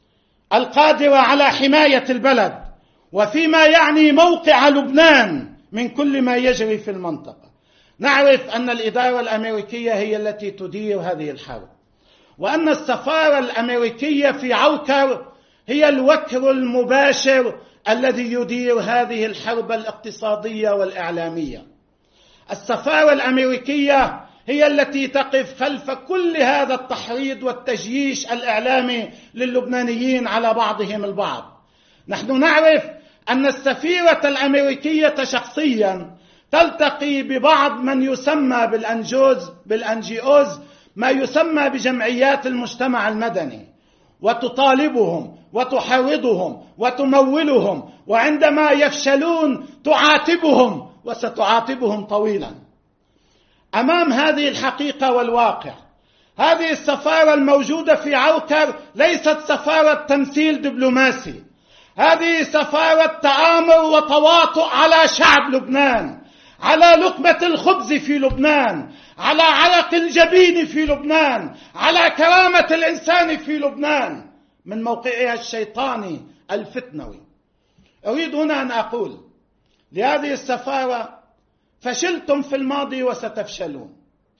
القادرة على حماية البلد، وفيما يعني موقع لبنان من كل ما يجري في المنطقة. نعرف أن الإدارة الأمريكية هي التي تدير هذه الحرب، وأن السفارة الأمريكية في عوكر هي الوكر المباشر الذي يدير هذه الحرب الاقتصادية والإعلامية. السفارة الأمريكية هي التي تقف خلف كل هذا التحريض والتجييش الإعلامي للبنانيين على بعضهم البعض. نحن نعرف أن السفيرة الأمريكية شخصيا تلتقي ببعض من يسمى بالأنجوز بالأنجيوز، ما يسمى بجمعيات المجتمع المدني، وتطالبهم وتحرضهم وتمولهم، وعندما يفشلون تعاتبهم وستعاتبهم طويلا. أمام هذه الحقيقة والواقع، هذه السفارة الموجودة في عوكر ليست سفارة تمثيل دبلوماسي، هذه سفارة تآمر وتواطؤ على شعب لبنان، على لقمة الخبز في لبنان، على عرق الجبين في لبنان، على كرامة الإنسان في لبنان من موقعها الشيطاني الفتنوي. أريد هنا أن أقول لهذه السفارة: فشلتم في الماضي وستفشلون.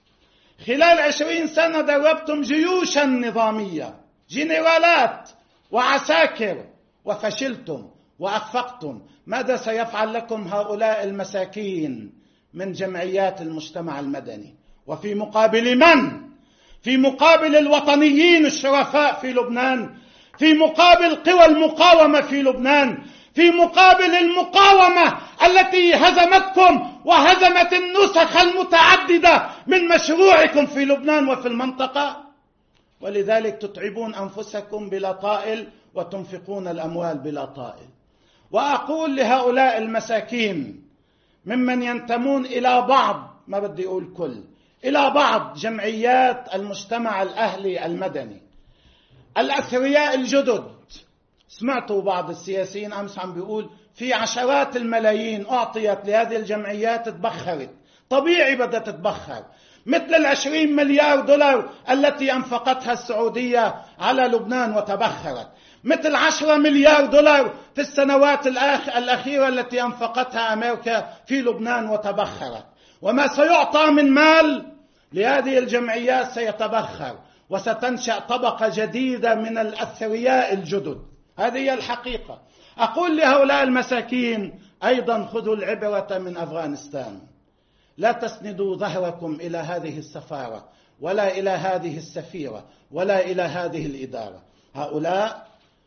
خلال عشرين سنة دربتم جيوشا نظامية، جنرالات وعساكر، وفشلتم وأخفقتم. ماذا سيفعل لكم هؤلاء المساكين من جمعيات المجتمع المدني؟ وفي مقابل من؟ في مقابل الوطنيين الشرفاء في لبنان، في مقابل قوى المقاومة في لبنان، في مقابل المقاومة التي هزمتكم وهزمت النسخ المتعددة من مشروعكم في لبنان وفي المنطقة. ولذلك تتعبون أنفسكم بلا طائل وتنفقون الأموال بلا طائل. وأقول لهؤلاء المساكين ممن ينتمون إلى بعض، ما بدي أقول كل، إلى بعض جمعيات المجتمع الأهلي المدني، الأثرياء الجدد. سمعتوا بعض السياسيين أمس عم بيقول في عشرات الملايين أعطيت لهذه الجمعيات تبخرت. طبيعي بدها تتبخر، مثل العشرين مليار دولار التي أنفقتها السعودية على لبنان وتبخرت، مثل عشرة مليار دولار في السنوات الأخيرة التي أنفقتها أمريكا في لبنان وتبخرت. وما سيعطى من مال لهذه الجمعيات سيتبخر، وستنشأ طبقة جديدة من الأثرياء الجدد. هذه هي الحقيقة. أقول لهؤلاء المساكين أيضا: خذوا العبرة من أفغانستان. لا تسندوا ظهركم إلى هذه السفارة ولا إلى هذه السفيرة ولا إلى هذه الإدارة. هؤلاء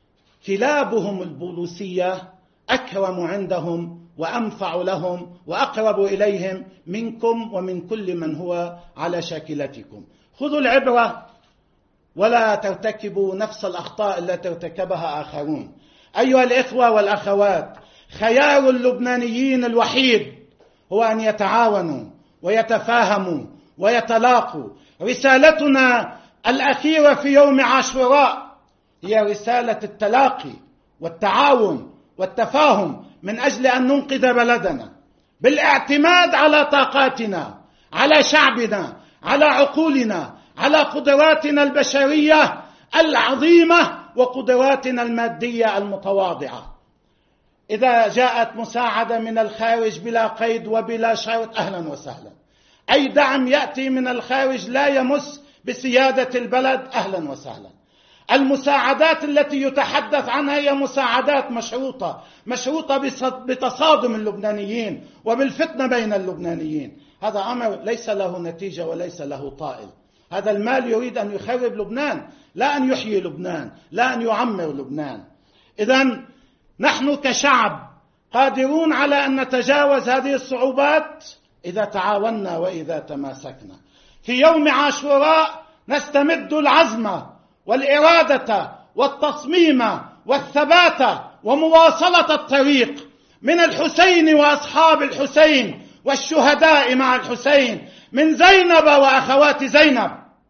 كلابهم البوليسية أكرم عندهم وأنفع لهم وأقرب إليهم منكم ومن كل من هو على شاكلتكم. خذوا العبرة ولا ترتكبوا نفس الأخطاء التي ارتكبها آخرون. أيها الإخوة والأخوات، خيار اللبنانيين الوحيد هو أن يتعاونوا ويتفاهموا ويتلاقوا. رسالتنا الأخيرة في يوم عاشوراء هي رسالة التلاقي والتعاون والتفاهم من أجل أن ننقذ بلدنا بالاعتماد على طاقاتنا، على شعبنا، على عقولنا، على قدراتنا البشرية العظيمة وقدراتنا المادية المتواضعة. إذا جاءت مساعدة من الخارج بلا قيد وبلا شرط أهلا وسهلا. أي دعم يأتي من الخارج لا يمس بسيادة البلد أهلا وسهلا. المساعدات التي يتحدث عنها هي مساعدات مشروطة، مشروطة بتصادم اللبنانيين وبالفتنة بين اللبنانيين. هذا أمر ليس له نتيجة وليس له طائل. هذا المال يريد أن يخرب لبنان، لا أن يحيي لبنان، لا أن يعمر لبنان. إذن نحن كشعب قادرون على أن نتجاوز هذه الصعوبات إذا تعاوننا وإذا تماسكنا. في يوم عاشوراء نستمد العزم والإرادة والتصميم والثبات ومواصلة الطريق من الحسين وأصحاب الحسين والشهداء مع الحسين، من زينب وأخوات زينب.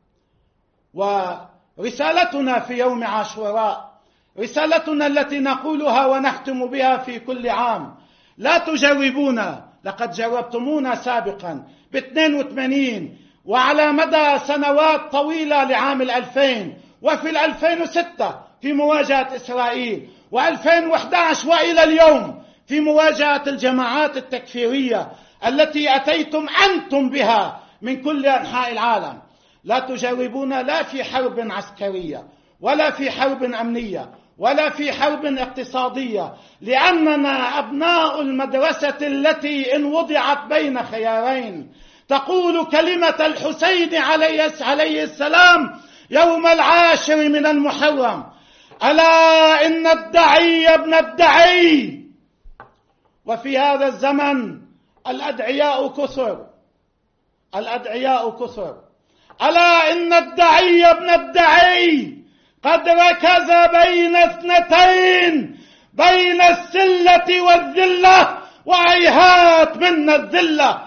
ورسالتنا في يوم عاشوراء رسالتنا التي نقولها ونختم بها في كل عام: لا تجربونا، لقد جربتمونا سابقا باثنين وثمانين وعلى مدى سنوات طويلة لعام الألفين، وفي الألفين وستة في مواجهة إسرائيل، وألفين وأحد عشر وإلى اليوم في مواجهة الجماعات التكفيرية التي أتيتم أنتم بها من كل أنحاء العالم. لا تجربونا لا في حرب عسكرية ولا في حرب أمنية ولا في حرب اقتصادية، لأننا أبناء المدرسة التي إن وضعت بين خيارين تقول كلمة الحسين عليه السلام يوم العاشر من المحرم: ألا إن الدعي ابن الدعي. وفي هذا الزمن الأدعياء كثر، الأدعياء كثر. ألا إن الدعي ابن الدعي قد ركز بين اثنتين، بين السلة والذلة، وهيهات منا الذلة.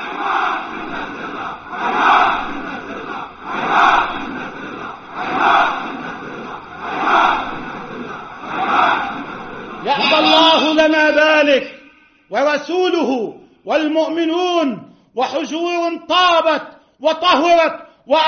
يأبى الله لنا ذلك ورسوله والمؤمنون، وحجور طابت وطهرت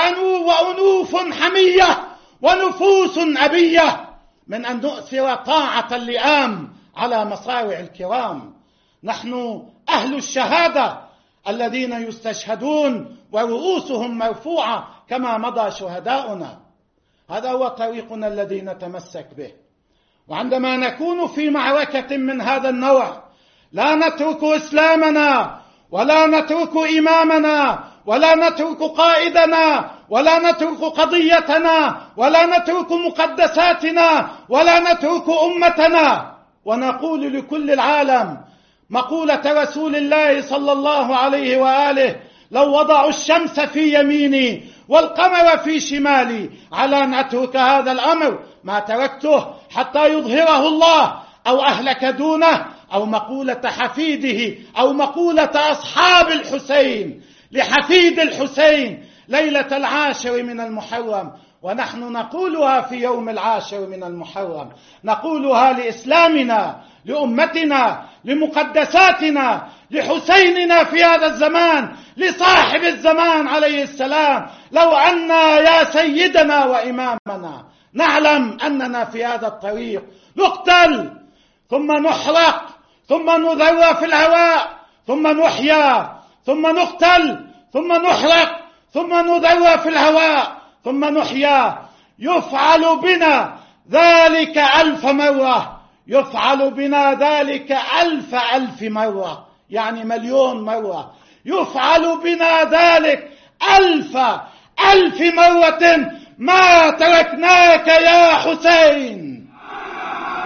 وأنوف حمية ونفوس أبية من أن نؤثر طاعة اللئام على مصارع الكرام. نحن أهل الشهادة الذين يستشهدون ورؤوسهم مرفوعة كما مضى شهداؤنا. هذا هو طريقنا الذي نتمسك به. وعندما نكون في معركة من هذا النوع لا نترك إسلامنا ولا نترك إمامنا ولا نترك قائدنا ولا نترك قضيتنا ولا نترك مقدساتنا ولا نترك أمتنا، ونقول لكل العالم مقولة رسول الله صلى الله عليه وآله: لو وضعوا الشمس في يميني والقمر في شمالي على أن أترك هذا الأمر ما تركته حتى يظهره الله أو أهلك دونه. أو مقولة حفيده أو مقولة أصحاب الحسين لحفيد الحسين ليلة العاشر من المحرم، ونحن نقولها في يوم العاشر من المحرم، نقولها لإسلامنا، لأمتنا، لمقدساتنا، لحسيننا في هذا الزمان، لصاحب الزمان عليه السلام: لو أن يا سيدنا وإمامنا نعلم أننا في هذا الطريق نقتل ثم نحرق ثم نذرى في الهواء ثم نحيا ثم نقتل ثم نحرق ثم نذرى في الهواء ثم نحيا، يفعل بنا ذلك ألف مرة، يفعل بنا ذلك ألف ألف مرة، يعني مليون مرة، يفعل بنا ذلك ألف ألف مرة ما تركناك يا حسين.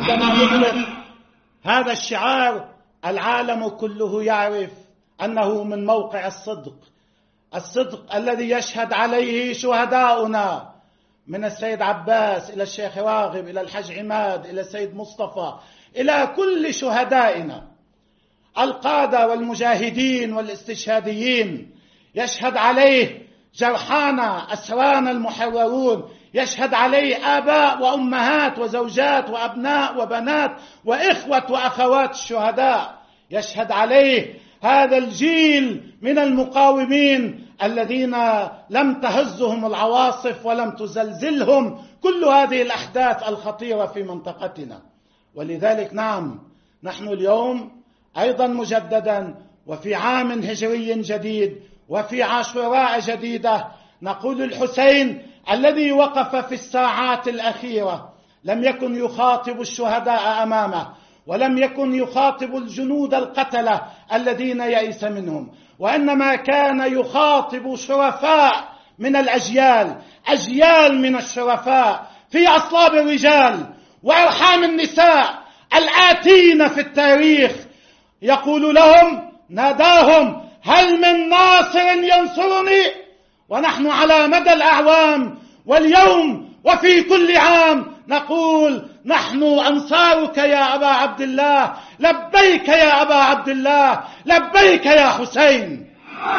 عندما نطلق هذا الشعار العالم كله يعرف أنه من موقع الصدق، الصدق الذي يشهد عليه شهداؤنا من السيد عباس إلى الشيخ راغب إلى الحج عماد إلى السيد مصطفى إلى كل شهدائنا القادة والمجاهدين والاستشهاديين، يشهد عليه جرحانا أسرانا المحررون، يشهد عليه آباء وأمهات وزوجات وأبناء وبنات وإخوة وأخوات الشهداء، يشهد عليه هذا الجيل من المقاومين الذين لم تهزهم العواصف ولم تزلزلهم كل هذه الأحداث الخطيرة في منطقتنا. ولذلك نعم، نحن اليوم أيضا مجددا وفي عام هجري جديد وفي عاشوراء جديدة نقول الحسين الذي وقف في الساعات الأخيرة لم يكن يخاطب الشهداء أمامه، ولم يكن يخاطب الجنود القتلة الذين يئس منهم، وإنما كان يخاطب شرفاء من الأجيال، أجيال من الشرفاء في أصلاب الرجال وأرحام النساء الآتين في التاريخ، يقول لهم ناداهم هل من ناصر ينصرني؟ ونحن على مدى الأعوام واليوم وفي كل عام نقول نحن أنصارك يا أبا عبد الله، لبيك يا أبا عبد الله، لبيك يا حسين.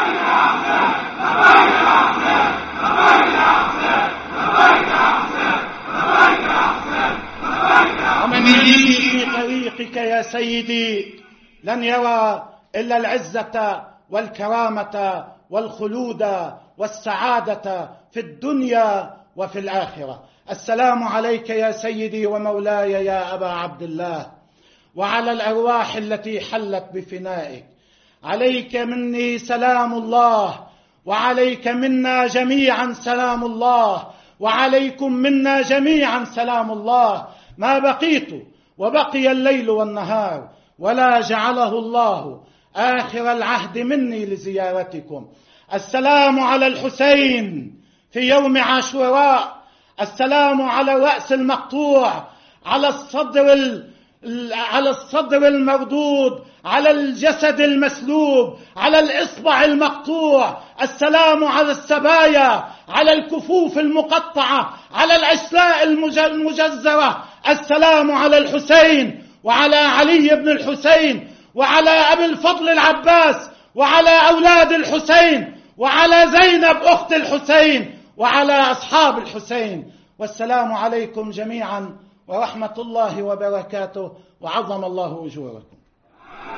ومن يمشي في طريقك يا سيدي لن يرى إلا العزة والكرامة والخلود والسعادة في الدنيا وفي الآخرة. السلام عليك يا سيدي ومولاي يا أبا عبد الله، وعلى الأرواح التي حلت بفنائك. عليك مني سلام الله، وعليك منا جميعا سلام الله، وعليكم منا جميعا سلام الله، ما بقيت وبقي الليل والنهار، ولا جعله الله آخر العهد مني لزيارتكم. السلام على الحسين في يوم عاشوراء، السلام على الرأس المقطوع، على الصدر ال... على الصدر المردود، على الجسد المسلوب، على الإصبع المقطوع، السلام على السبايا، على الكفوف المقطعة، على الأجزاء المجزرة. السلام على الحسين وعلى علي بن الحسين وعلى أبي الفضل العباس وعلى أولاد الحسين وعلى زينب أخت الحسين وعلى أصحاب الحسين. والسلام عليكم جميعا ورحمة الله وبركاته، وعظم الله أجوركم.